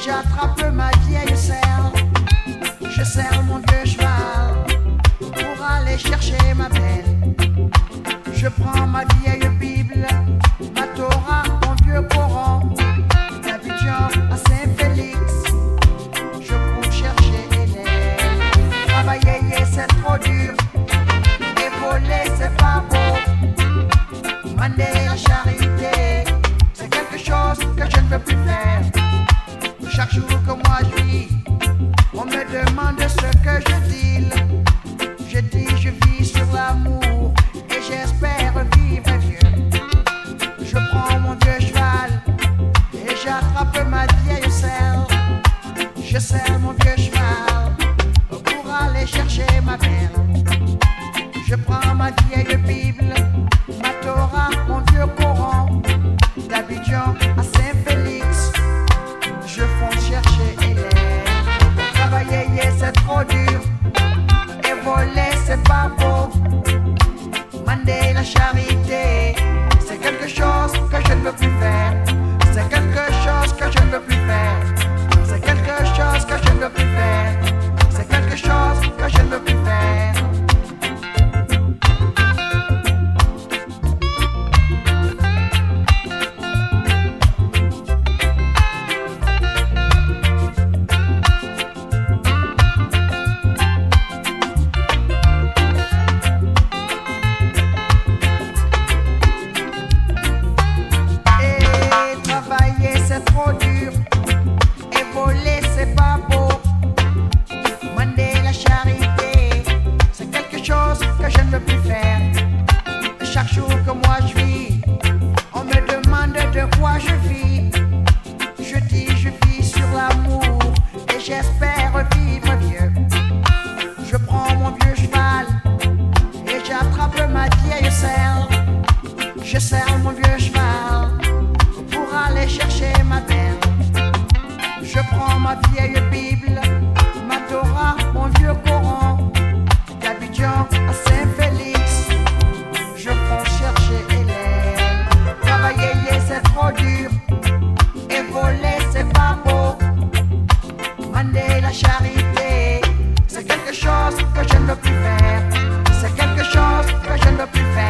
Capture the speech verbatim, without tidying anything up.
j'attrape ma vieille selle. Je serre mon vieux cheval pour aller chercher ma belle. Je prends ma vieille Bible, ma Torah, mon vieux Coran, d'Abidjan à Saint-Félix. Je cours chercher Hélène. Travailler, c'est trop dur, et voler, c'est pas beau. Mander la charité, c'est quelque chose que je ne veux plus faire. Chaque jour que moi je vis, on me demande ce que je dis. Je dis je vis sur l'amour et j'espère vivre vieux. Je prends mon vieux cheval et j'attrape ma vieille selle. Je serre mon vieux cheval pour aller chercher ma belle. Je prends ma vieille Bible, ma Torah, mon vieux Coran, d'Abidjan à Saint-Félix. Je fonce chercher Hélène. Travailler, c'est trop dur, et voler, c'est pas beau. Mander la charité, c'est quelque chose que je ne veux plus faire. C'est quelque chose que je ne veux plus faire. C'est quelque chose que je ne veux plus faire. C'est quelque chose que je ne veux plus faire. C'est trop dur, et voler c'est pas beau. Mander la charité, c'est quelque chose que je ne veux plus faire. Chaque jour que moi je vis, on me demande de quoi je vis. Je dis je vis sur l'amour et j'espère vivre vieux. Je prends mon vieux cheval et j'attrape ma vieille selle. Je serre mon vieux cheval pour aller chercher ma belle. Je prends ma vieille Bible, ma Torah, mon vieux Coran, d'Abidjan à Saint-Félix. Je fonce chercher Hélène. Travailler, c'est trop dur, et voler, c'est pas beau. Mander la charité, c'est quelque chose que je ne veux plus faire. C'est quelque chose que je ne veux plus faire.